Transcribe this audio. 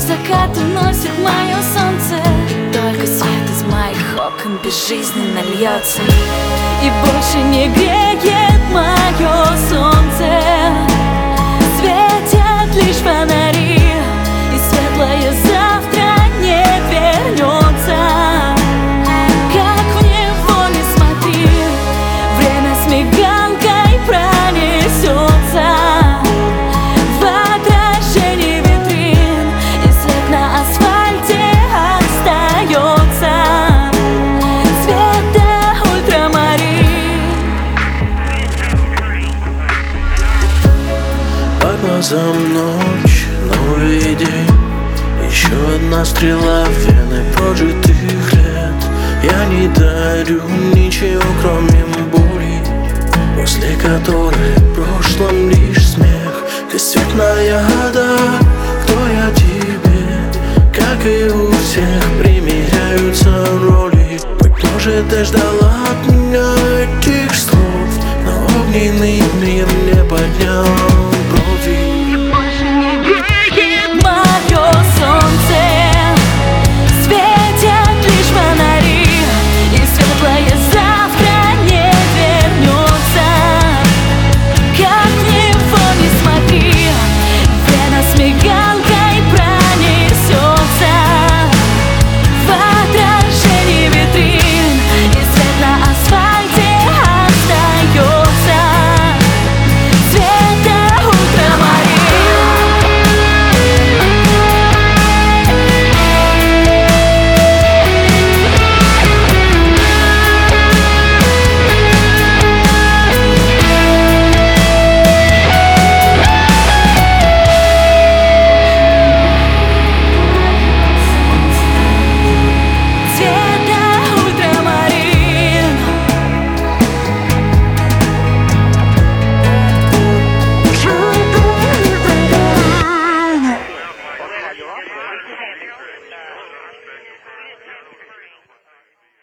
закат уносит мое солнце. Только свет из моих окон безжизненно льется и больше не греет мое солнце. Светят лишь фонари, и светлое завтра не вернется. Как в него не смотри, время с мигалкой пронесется. В отражении витрин и след на асфальте остается. Цвета ультрамарин. Под глазом ночь, новый день. Еще одна стрела в вены прожитых лет. Я не дарю ничего, кроме боли, после которой в прошлом лишь смех. Действительная вода, кто я тебе? Как и у всех примеряются роли. Быть может, ты ждала от меня этих слов, но огненный мир